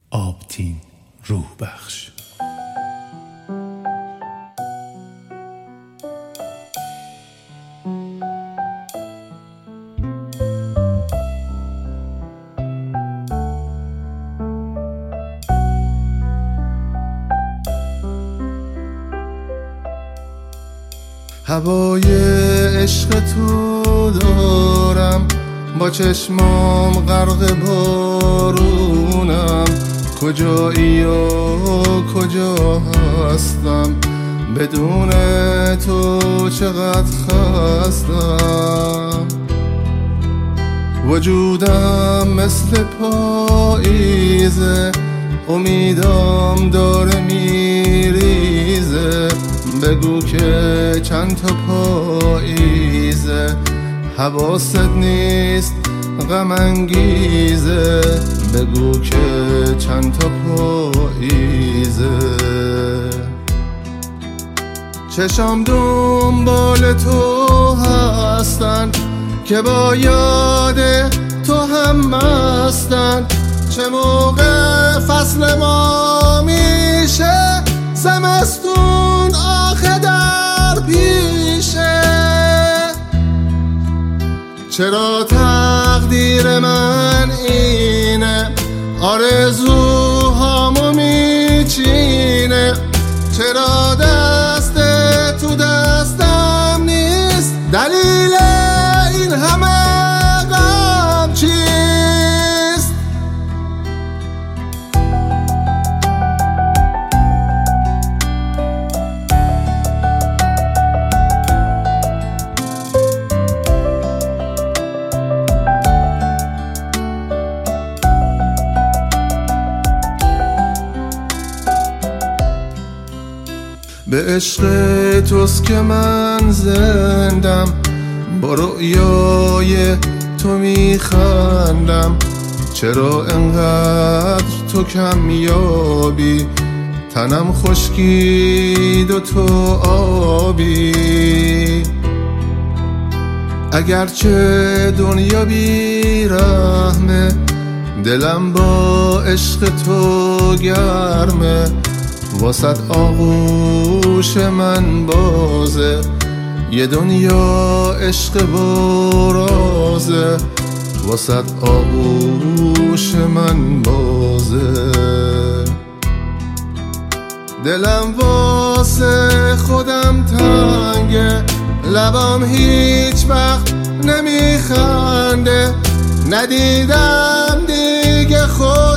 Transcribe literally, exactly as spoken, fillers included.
آبتین روح بخش. هوای عشق تو دارم، با چشمام غرق بارونم. کجایی و کجا هستم، بدون تو چقدر خستم. وجودم مثل پاییزه، امیدم داره میریزه. بگو که چند تا پاییزه، حواست نیست غم انگیزه. بگو که چند تا پاییزه. چشام دنبال تو هستن که با یاد تو هم مستن. چه موقع فصل ما میشه، زمستون آخه در پیشه. چرا تقدیر من اینه، آرزوهامو میچینه. چرا دست تو دستم نیست، دلیل این همه غم چیست؟ به عشق توست که من زندم، با رؤیای تو میخندم. چرا انقدر تو کمیابی، تنم خشکید و تو آبی. اگرچه دنیا بی رحمه، دلم با عشق تو گرمه. واسط آغوش من بازه، یه دنیا عشق برازه. واسط آغوش من بازه. دلم واسه خودم تنگه، لبام هیچ وقت نمیخنده. ندیدم دیگه خود